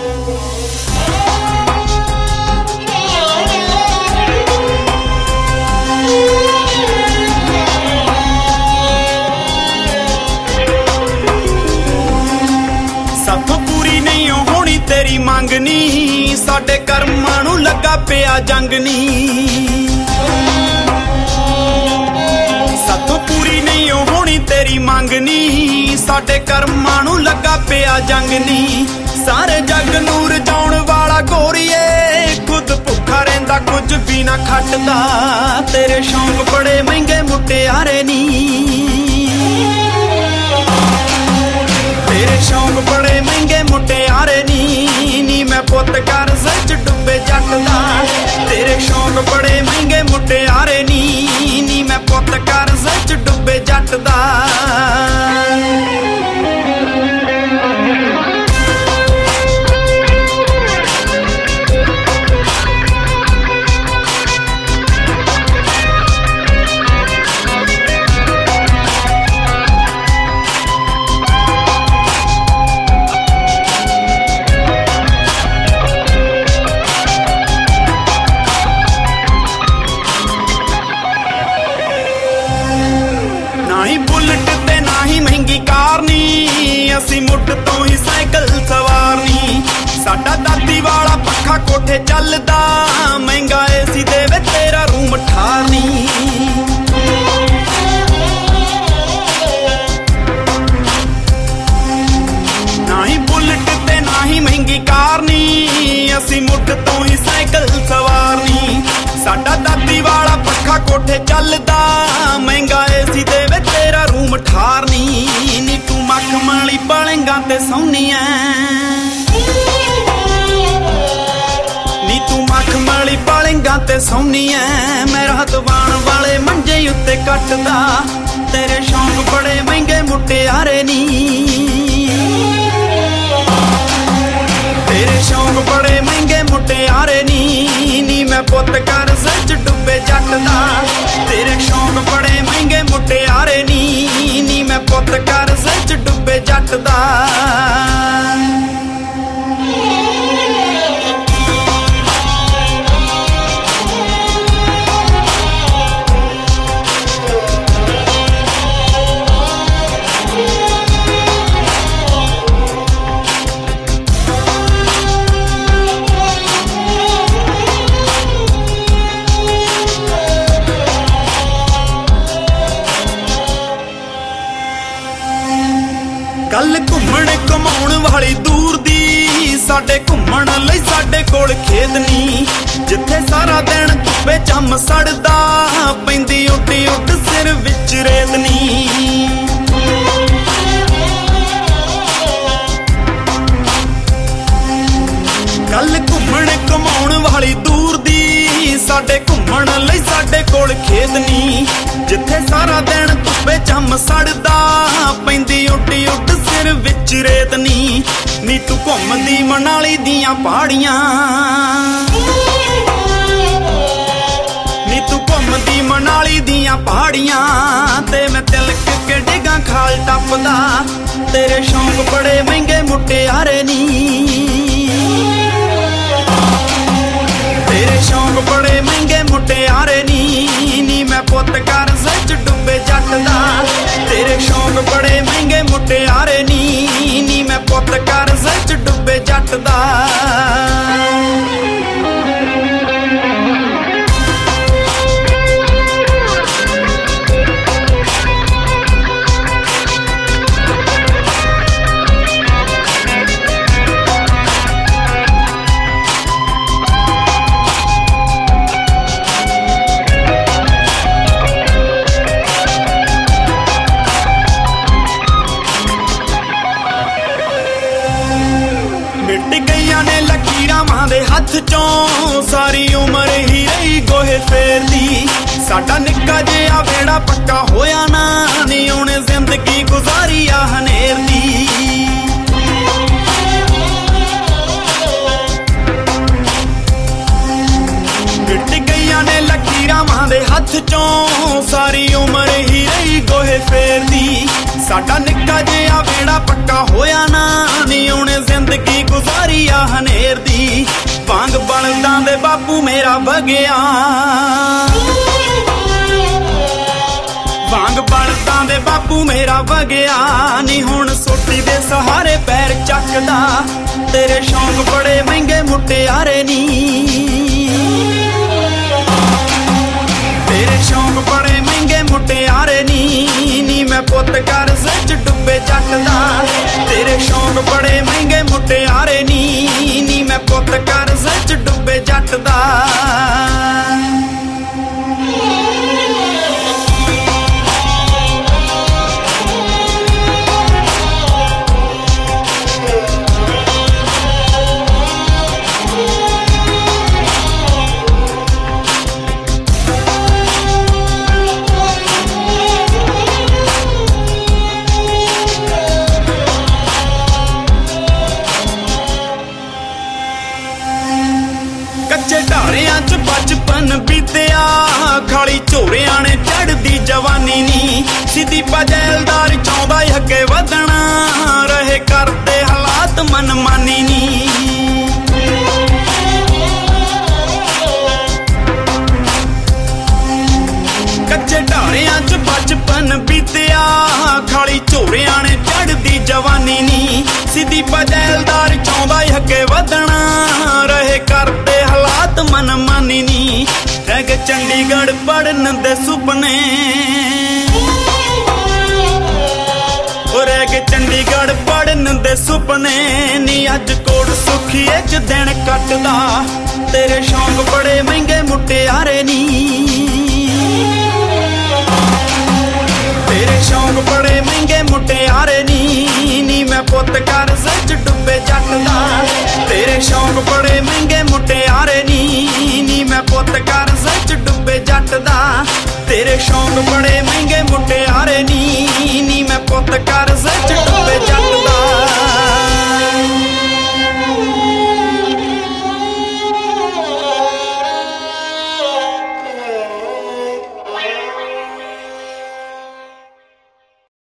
तेरी मंगनी साडे कर्मां नूं लगा पिया जंग नी साथों पूरी नहीं होनी तेरी मंगनी साडे कर्मां नूं लगा पिया जंग नी सारे जग नूं रजाउण वाला गोरीए खुद भुखा रहिंदा कुछ भी ना खटदा तेरे शौक बड़े महंगे मुटियारे नी तेरे शौक बड़े महंगे मुटियारे नी मैं पुत कर्ज च डुबे जट दा तेरे शौक बड़े महंगे मुटियारे नी मैं पुत कर्ज च डुबे जट दा असी मुठ तो ही साइकिल सवारनी साडा दादी वाला पक्खा कोठे चलदा महंगा एसी देवे तेरा रूम ठारनी ना ही बुलेट ते ना ही महंगी कारनी असी मुठ तो ही साइकिल सवारनी साडा दादी वाला पक्खा कोठे चलदा महंगा एसी देवे तेरा रूम ठारनी नी तू मखमली पालेंगा ते सौनी नी तू मखमली पालेंगा ते सौनी मैं रात वाण वाले मंजे उत्ते कटदा तेरे शौक बड़े महंगे मुटियारे नी तेरे शौक बड़े महंगे मुटियारे नी मैं पुत कर्ज च डुबे जट दा तेरे शौक बड़े महंगे मुटियारे नी मैं पुत कर्ज च डुबे जट दा गल घुम्मण घुमाउण वाली दूर दी साडे घुम्मण लई साडे कोल खेत नी जिथे सारा दिन धुप्पे चम सड़दा पैंदी उड्डी उड सिर विच रेत नी गल घुम्मण घुमाउण वाली दूर दी साडे घुम्मण लई साडे कोल खेत नी जिथे सारा दिन धुप्पे चम सड़दा पैंदी उड्डी उड सिर विच रेत नी तू घुमदी मनाली दियां पहाड़ियां नी तू घुमदी मनाली दियां पहाड़ियां ते मैं तिलक के डिगा खाल टपदा तेरे शौक बड़े महंगे मुटियारे नी तेरे शौक बड़े महंगे मुटियारे नी मैं पुत कर्ज च डुबे जट दा तेरे शौक बड़े महंगे मुटियारे नी मैं पुत कर्ज च डुबे जट दा हथ चों सारी उम्र ही रही गोहे फेरदी साडा निक्का जिहा वेड़ा पक्का होया ना नी उहने जिंदगी गुजारी आ हनेर दी मिट गईयां ने लकीरां मां दे हथ चों सारी उम्र ही रही गोहे फेरदी साडा निक्का जिहा वेड़ा पक्का होया ना नी उहने जिंदगी गुजारी आ ਬਾਪੂ ਮੇਰਾ ਵਗਿਆ ਵਾਂਗ ਬਲਦਾਂ ਦੇ ਬਾਪੂ ਮੇਰਾ ਵਗਿਆ ਨੀ ਹੁਣ ਸੋਟੀ ਦੇ ਸਹਾਰੇ ਪੈਰ ਚੱਕਦਾ ਤੇਰੇ ਸ਼ੌਂਕ ਬੜੇ ਮਹਿੰਗੇ ਮੁਟਿਆਰੇ ਨੀ ਤੇਰੇ ਸ਼ੌਂਕ ਬੜੇ ਮਹਿੰਗੇ ਮੁਟਿਆਰੇ ਨੀ ਮੈਂ ਪੁੱਤ ਕਰਜ਼ੇ 'ਚ ਡੁੱਬੇ ਜੱਟ ਦਾ ਤੇਰੇ ਸ਼ੌਂਕ ਬੜੇ ਮਹਿੰਗੇ ਮੁਟਿਆਰੇ ਨੀ ਮੈਂ ਪੁੱਤ ਕਰਜ਼ੇ 'ਚ ਡੁੱਬੇ ਜੱਟ ਦਾ ਕੱਚੇ ਢਾਰਿਆਂ 'ਚ ਬਚਪਨ ਬੀਤਿਆ ਖਾਲੀ ਝੋਰਿਆਂ ਨੇ ਚੜ੍ਹਦੀ ਜਵਾਨੀ ਨੀ ਸਿੱਧੀ ਪਜੈਲਦਾਰ ਚਾਹੁੰਦਾ ਈ ਅੱਗੇ ਵਧਣਾ ਰਹੇ ਕਰਦੇ ਹਾਲਾਤ ਮਨਮਾਨੀ ਨੀ ਕੱਚੇ ਢਾਰਿਆਂ 'ਚ ਬਚਪਨ ਬੀਤਿਆ ਖਾਲੀ ਝੋਰਿਆਂ ਨੇ ਚੜ੍ਹਦੀ ਜਵਾਨੀ ਨੀ ਸਿੱਧੀ ਪਜੈਲਦਾਰ ਚਾਹੁੰਦਾ ਈ ਅੱਗੇ ਵਧਣਾ ਰਹੇ ਕਰਦੇ ਹਾਲਾਤ ਮਨਮਾਨੀ ਨੀ ਰਹਿ ਗਏ ਚੰਡੀਗੜ੍ਹ ਪੜ੍ਹਨ ਦੇ ਸੁਪਨੇ ਰਹਿ ਗਏ ਚੰਡੀਗੜ੍ਹ ਪੜ੍ਹਨ ਦੇ ਸੁਪਨੇ ਨੀ ਅੱਜ ਕੋਟ ਸੁਖੀਏ 'ਚ ਦਿਨ ਕੱਟਦਾ ਤੇਰੇ ਸ਼ੌਂਕ ਬੜੇ ਮਹਿੰਗੇ ਮੁਟਿਆਰੇ ਨੀ ਤੇਰੇ ਸ਼ੌਂਕ ਬੜੇ ਮਹਿੰਗੇ ਮੁਟਿਆਰੇ ਨੀ ਮੈਂ ਪੁੱਤ ਕਰਜ਼ੇ 'ਚ ਡੁੱਬੇ ਜੱਟ ਦਾ ਤੇਰੇ ਸ਼ੌਂਕ ਬੜੇ ਮਹਿੰਗੇ ਮੁਟਿਆਰੇ ਨੀ ਮੈਂ ਪੁੱਤ ਕਰਜ਼ੇ 'ਚ ਡੁੱਬੇ ਜੱਟ ਦਾ ਤੇਰੇ ਸ਼ੌਂਕ ਬੜੇ ਮਹਿੰਗੇ ਮੁਟਿਆਰੇ ਨੀ ਮੈਂ ਪੁੱਤ ਕਰਜ਼ੇ 'ਚ ਡੁੱਬੇ